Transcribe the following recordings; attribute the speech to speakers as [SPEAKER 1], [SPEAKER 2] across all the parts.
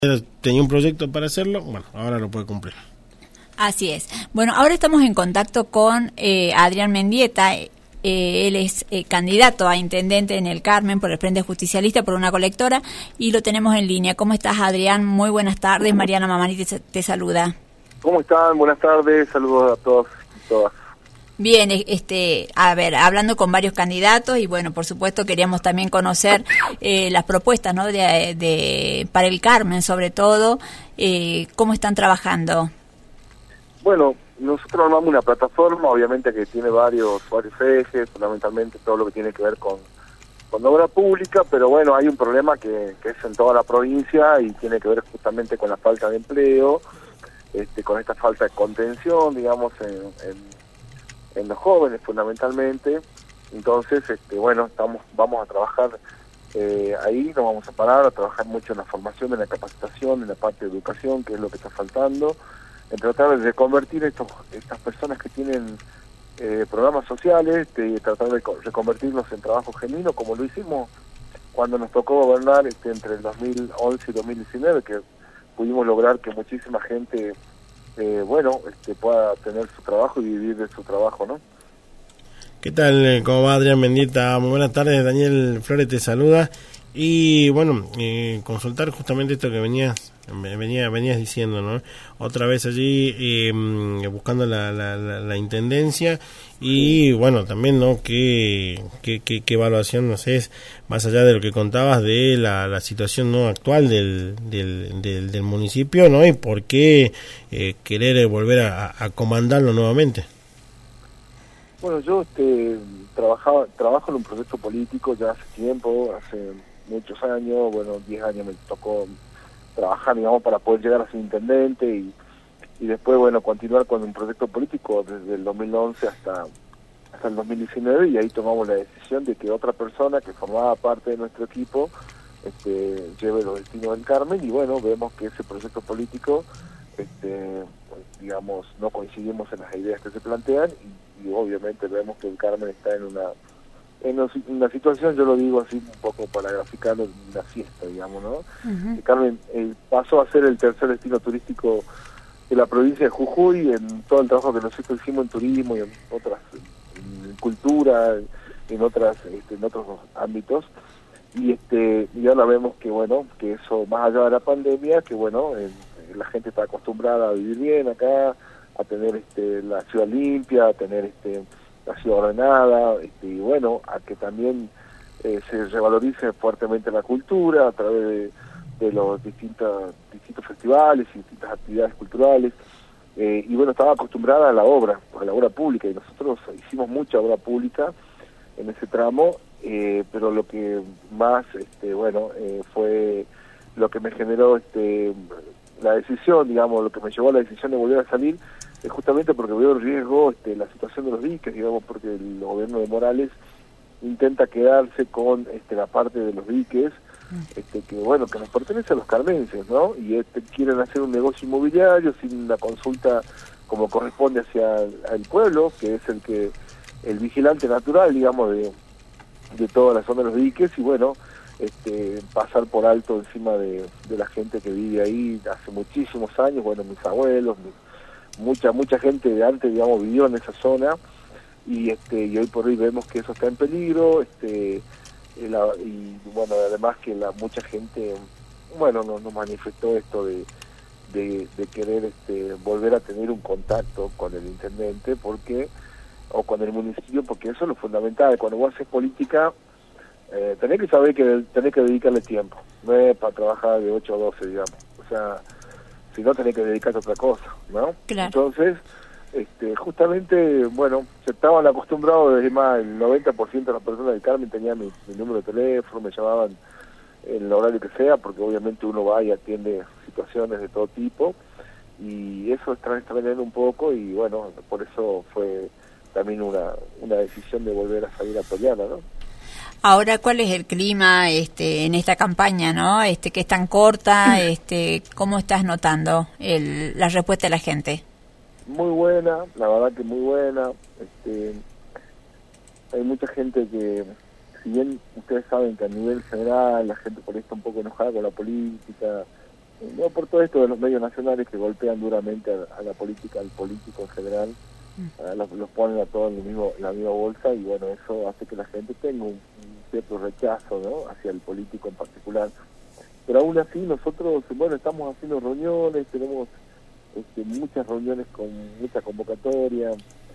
[SPEAKER 1] Tenía un proyecto para hacerlo, bueno, ahora lo puede cumplir.
[SPEAKER 2] Así es. Bueno, ahora estamos en contacto con Adrián Mendieta. Él es candidato a intendente en el Carmen por el Frente Justicialista, por una colectora, y lo tenemos en línea. ¿Cómo estás, Adrián? Muy buenas tardes. Mariana Mamani te saluda.
[SPEAKER 3] ¿Cómo están? Buenas tardes. Saludos a todos y todas.
[SPEAKER 2] Bien, a ver, hablando con varios candidatos y bueno, por supuesto queríamos también conocer las propuestas, ¿no? Para el Carmen, sobre todo, cómo están trabajando.
[SPEAKER 3] Bueno, nosotros armamos una plataforma, obviamente que tiene varios ejes, fundamentalmente todo lo que tiene que ver con obra pública, pero bueno, hay un problema que es en toda la provincia y tiene que ver justamente con la falta de empleo, con esta falta de contención, digamos, en los jóvenes fundamentalmente. Entonces, bueno, vamos a trabajar ahí, nos vamos a parar a trabajar mucho en la formación, en la capacitación, en la parte de educación, que es lo que está faltando, en tratar de reconvertir estas personas que tienen programas sociales, tratar de reconvertirlos en trabajo genuino, como lo hicimos cuando nos tocó gobernar entre el 2011 y 2019, que pudimos lograr que muchísima gente pueda tener su trabajo y vivir de su trabajo, ¿no?
[SPEAKER 1] ¿Qué tal? ¿Cómo va, Adrián Mendieta? Muy buenas tardes, Daniel Flores te saluda. Y bueno, consultar justamente esto que venías diciendo, ¿no? Otra vez allí buscando la intendencia y bueno, también, ¿no? ¿Qué evaluación nos es, más allá de lo que contabas de la situación no actual del municipio, ¿no? Y por qué querer volver a comandarlo nuevamente?
[SPEAKER 3] Bueno, yo trabajo en un proyecto político ya hace tiempo, hace muchos años, 10 años me tocó trabajar, digamos, para poder llegar a ser intendente y después, continuar con un proyecto político desde el 2011 hasta el 2019, y ahí tomamos la decisión de que otra persona que formaba parte de nuestro equipo lleve los destinos del Carmen, y bueno, vemos que ese proyecto político, digamos, no coincidimos en las ideas que se plantean y obviamente vemos que el Carmen está en una situación, yo lo digo así un poco para graficarlo, una fiesta, digamos, ¿no? Uh-huh. El Carmen pasó a ser el tercer destino turístico de la provincia de Jujuy, en todo el trabajo que nosotros hicimos en turismo y en otras, en cultura, en otros ámbitos, y ahora vemos que, que eso, más allá de la pandemia, que la gente está acostumbrada a vivir bien acá, a tener la ciudad limpia, a tener la ciudad ordenada, y a que también se revalorice fuertemente la cultura a través de los distintos festivales y distintas actividades culturales, estaba acostumbrada a la obra pública, y nosotros hicimos mucha obra pública en ese tramo, pero lo que más, fue lo que me generó la decisión, digamos, lo que me llevó a la decisión de volver a salir, es justamente porque veo el riesgo, la situación de los diques, digamos, porque el gobierno de Morales intenta quedarse con la parte de los diques, que nos pertenece a los carmenses, ¿no? Y quieren hacer un negocio inmobiliario sin la consulta como corresponde hacia el pueblo, que es el vigilante natural, digamos, de toda la zona de los diques, y pasar por alto encima de la gente que vive ahí hace muchísimos años, mis abuelos, mucha gente de antes, digamos, vivió en esa zona, y hoy por hoy vemos que eso está en peligro, además que mucha gente, nos manifestó esto de querer volver a tener un contacto con el intendente, o con el municipio, porque eso es lo fundamental. Cuando vos haces política, tenés que saber que tenés que dedicarle tiempo, no es para trabajar de 8 a 12, digamos, o sea, si no tenés que dedicarte a otra cosa, ¿no? Claro. Entonces, justamente, se estaban acostumbrados, desde más el 90% de las personas del Carmen tenían mi número de teléfono, me llamaban en el horario que sea, porque obviamente uno va y atiende situaciones de todo tipo, y eso está veniendo un poco, y por eso fue también una decisión de volver a salir a apoyarla, ¿no?
[SPEAKER 2] Ahora, ¿cuál es el clima en esta campaña, no? Que es tan corta, ¿cómo estás notando la respuesta de la gente?
[SPEAKER 3] Muy buena, la verdad que muy buena. Hay mucha gente que, si bien ustedes saben que a nivel general la gente por ahí está un poco enojada con la política, no por todo esto de los medios nacionales que golpean duramente a la política, al político en general, los ponen a todos en la misma bolsa, y bueno, eso hace que la gente tenga un cierto rechazo, ¿no?, hacia el político en particular. Pero aún así nosotros, bueno, estamos haciendo reuniones, tenemos muchas reuniones con mucha convocatoria,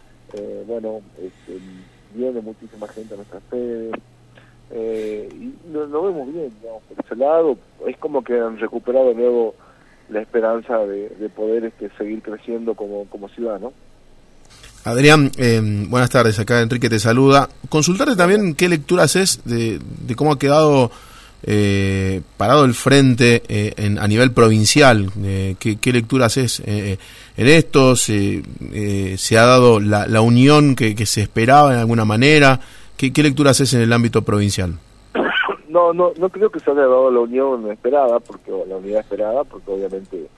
[SPEAKER 3] viene muchísima gente a nuestra sede, y lo vemos bien, digamos, por ese lado. Es como que han recuperado de nuevo la esperanza de poder seguir creciendo como ciudad, ¿no?
[SPEAKER 4] Adrián, buenas tardes, acá Enrique te saluda. Consultarte también qué lectura haces de cómo ha quedado parado el frente a nivel provincial. ¿Qué lectura haces en esto? ¿Se ha dado la unión que se esperaba en alguna manera? ¿Qué lectura haces en el ámbito provincial?
[SPEAKER 3] No creo que se haya dado la unión esperada, la unidad esperada, porque obviamente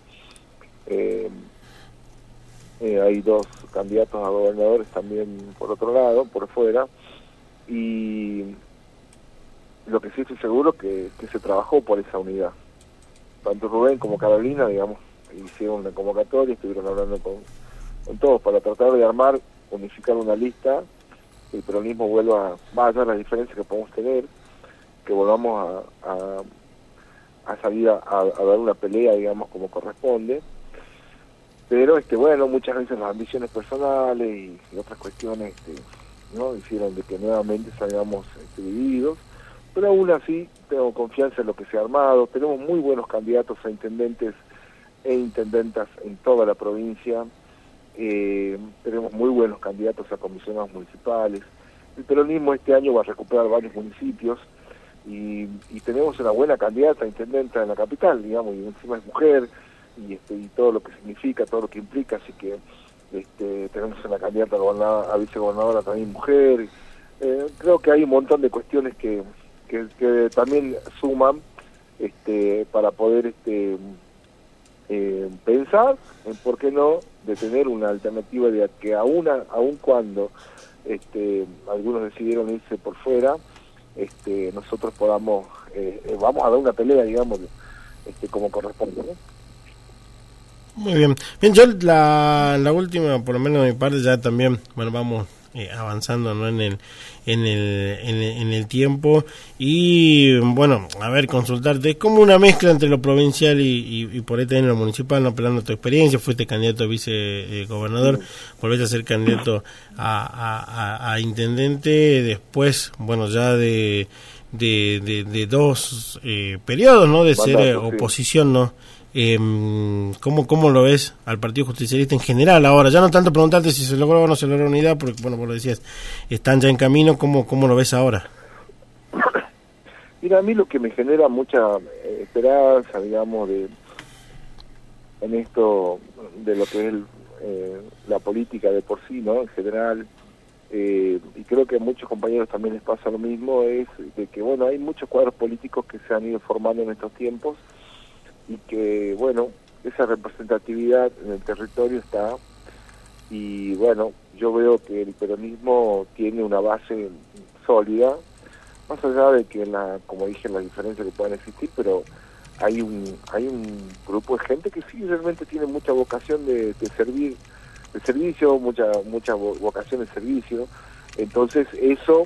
[SPEAKER 3] hay dos candidatos a gobernadores también por otro lado, por fuera, y lo que sí estoy seguro que se trabajó por esa unidad. Tanto Rubén como Carolina, digamos, hicieron una convocatoria, estuvieron hablando con todos para tratar de unificar una lista, que el peronismo vuelva, más allá de las diferencias que podemos tener, que volvamos a salir a dar una pelea, digamos, como corresponde. Pero muchas veces las ambiciones personales y otras cuestiones no hicieron de que nuevamente salgamos divididos, pero aún así tengo confianza en lo que se ha armado. Tenemos muy buenos candidatos a intendentes e intendentas en toda la provincia, tenemos muy buenos candidatos a comisionados municipales. El peronismo este año va a recuperar varios municipios, y tenemos una buena candidata a intendenta en la capital, digamos, y encima es mujer, y todo lo que significa, todo lo que implica, así que tenemos una candidata a vicegobernadora también mujer. Creo que hay un montón de cuestiones que también suman para poder pensar en por qué no de tener una alternativa de que aun cuando algunos decidieron irse por fuera, nosotros vamos a dar una pelea, digamos, como corresponde, ¿no?
[SPEAKER 1] Muy bien. Bien, yo la última, por lo menos de mi parte, ya también, bueno, vamos avanzando, ¿no?, en el tiempo, y bueno, a ver, consultarte, es como una mezcla entre lo provincial y por ahí también lo municipal, no, apelando a tu experiencia, fuiste candidato a vicegobernador, volviste a ser candidato a intendente, después, bueno, ya de dos periodos, ¿no?, de ser oposición, ¿no? ¿Cómo lo ves al Partido Justicialista en general ahora? Ya no tanto preguntarte si se logró o no se logró unidad, porque bueno, vos lo decías, están ya en camino. ¿Cómo lo ves ahora?
[SPEAKER 3] Mira, a mí lo que me genera mucha esperanza, digamos, en esto de lo que es la política de por sí, ¿no?, en general, y creo que a muchos compañeros también les pasa lo mismo, es de que, bueno, hay muchos cuadros políticos que se han ido formando en estos tiempos, y que, bueno, esa representatividad en el territorio está, y bueno, yo veo que el peronismo tiene una base sólida, más allá de que, como dije, las diferencias que puedan existir, pero hay un grupo de gente que sí realmente tiene mucha vocación de servicio, mucha vocación de servicio. Entonces eso,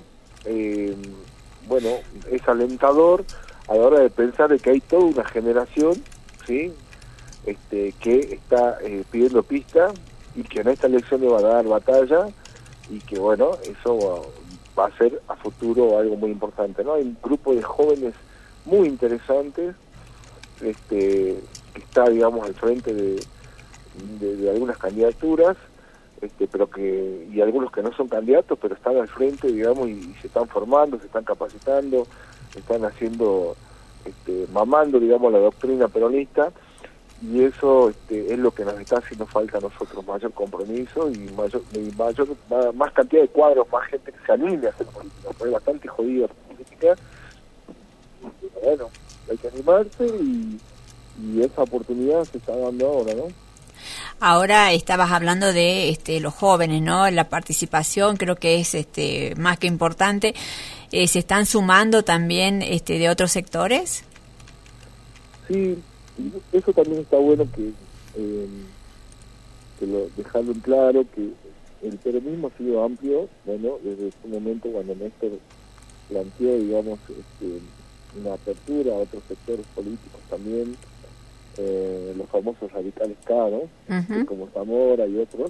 [SPEAKER 3] es alentador a la hora de pensar de que hay toda una generación, ¿sí?, que está pidiendo pista, y que en esta elección le va a dar batalla, y que bueno, eso va a ser a futuro algo muy importante, ¿no? Hay un grupo de jóvenes muy interesantes que está, digamos, al frente de algunas candidaturas, pero y algunos que no son candidatos, pero están al frente, digamos, y se están formando, se están capacitando, están haciendo, mamando, digamos, la doctrina peronista, y eso es lo que nos está haciendo falta a nosotros, mayor compromiso y más cantidad de cuadros, más gente que se anime a hacer política, porque es bastante jodida la política. Bueno, hay que animarse, y esa oportunidad se está dando ahora, ¿no?
[SPEAKER 2] Ahora estabas hablando de los jóvenes, ¿no? La participación creo que es más que importante. ¿Se están sumando también de otros sectores?
[SPEAKER 3] Sí, Y eso también está bueno que dejarlo en claro, que el peronismo ha sido amplio, bueno, desde ese momento cuando Néstor planteó, digamos, una apertura a otros sectores políticos también, los famosos radicales K, ¿no? Como Zamora y otros.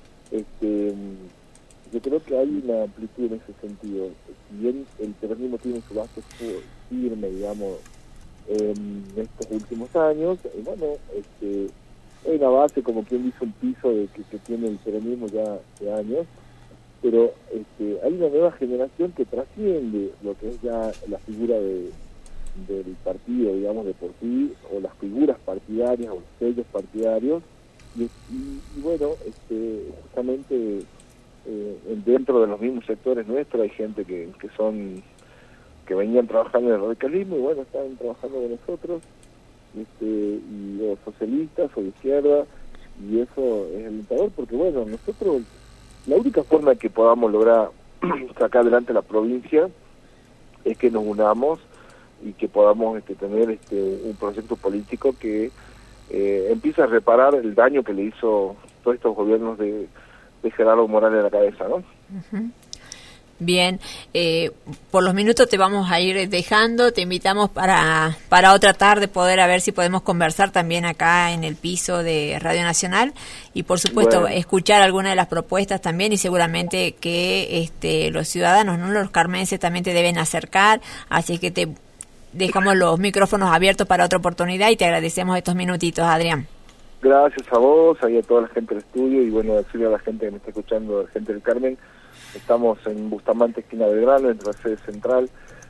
[SPEAKER 3] Yo creo que hay una amplitud en ese sentido. Si bien el peronismo tiene su base firme, digamos, en estos últimos años, bueno, hay una base, como quien dice, un piso que tiene el peronismo ya de años, pero hay una nueva generación que trasciende lo que es ya la figura del partido, digamos, de por sí, o las figuras partidarias o los sellos partidarios, y bueno, justamente dentro de los mismos sectores nuestros hay gente que venían trabajando en el radicalismo y bueno, están trabajando con nosotros, y o socialistas o de izquierda, y eso es alentador porque bueno, nosotros la única forma que podamos lograr sacar adelante la provincia es que nos unamos y que podamos tener un proyecto político que empiece a reparar el daño que le hizo todos estos gobiernos de Gerardo Morales a la cabeza, ¿no?
[SPEAKER 2] Bien, por los minutos te vamos a ir dejando, te invitamos para otra tarde poder a ver si podemos conversar también acá en el piso de Radio Nacional y por supuesto escuchar alguna de las propuestas también y seguramente que los ciudadanos, no los carmenses también te deben acercar, así que te dejamos los micrófonos abiertos para otra oportunidad y te agradecemos estos minutitos, Adrián.
[SPEAKER 3] Gracias a vos, y a toda la gente del estudio y bueno, decirle a la gente que me está escuchando, la gente del Carmen. Estamos en Bustamante, esquina Belgrano, entre la sede central.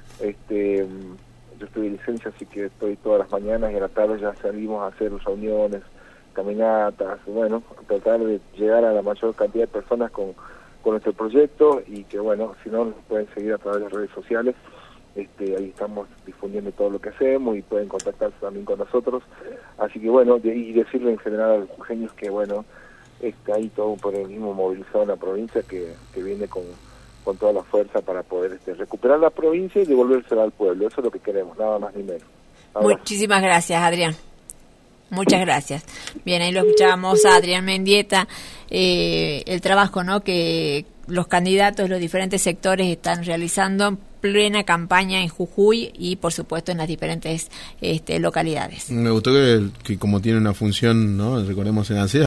[SPEAKER 3] Yo estoy de licencia, así que estoy todas las mañanas y a la tarde ya salimos a hacer reuniones, caminatas, bueno, tratar de llegar a la mayor cantidad de personas con nuestro proyecto y que bueno, si no nos pueden seguir a través de las redes sociales. Ahí estamos difundiendo todo lo que hacemos y pueden contactarse también con nosotros. Así que bueno, y decirle en general a los jujeños que bueno, ahí todo un peronismo movilizado en la provincia que viene con toda la fuerza para poder recuperar la provincia y devolvérsela al pueblo. Eso es lo que queremos, nada más ni menos.
[SPEAKER 2] Muchísimas gracias, Adrián. Muchas gracias. Bien, ahí lo escuchábamos a Adrián Mendieta, el trabajo, ¿no?, que los candidatos, los diferentes sectores están realizando en plena campaña en Jujuy y por supuesto en las diferentes localidades.
[SPEAKER 4] Me gustó que como tiene una función, ¿no?, recordemos en ANSES,